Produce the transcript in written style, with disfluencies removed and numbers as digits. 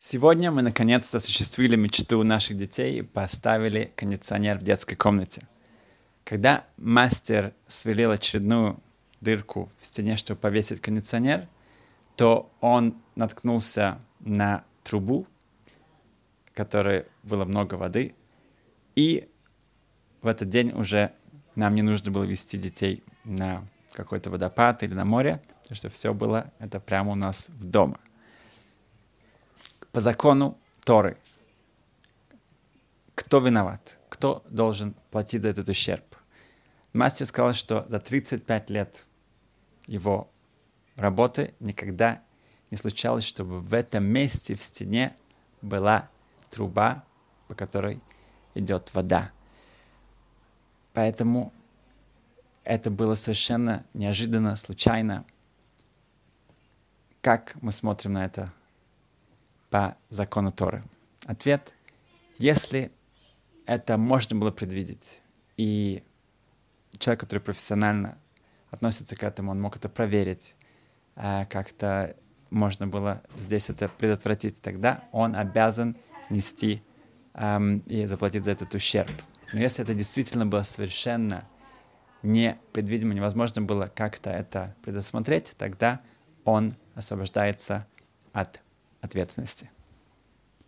Сегодня мы наконец-то осуществили мечту наших детей и поставили кондиционер в детской комнате. Когда мастер сверлил очередную дырку в стене, чтобы повесить кондиционер, то он наткнулся на трубу, в которой было много воды, и в этот день уже нам не нужно было вести детей на какой-то водопад или на море, потому что все было это прямо у нас в доме. По закону Торы, кто виноват? Кто должен платить за этот ущерб? Мастер сказал, что до 35 лет его работы никогда не случалось, чтобы в этом месте в стене была труба, по которой идет вода. Поэтому это было совершенно неожиданно, случайно. Как мы смотрим на это по закону Торы? Ответ: если это можно было предвидеть, и человек, который профессионально относится к этому, он мог это проверить, как-то можно было здесь это предотвратить, тогда он обязан нести и заплатить за этот ущерб. Но если это действительно было совершенно непредвидимо, невозможно было как-то это предусмотреть, тогда он освобождается от ответственности.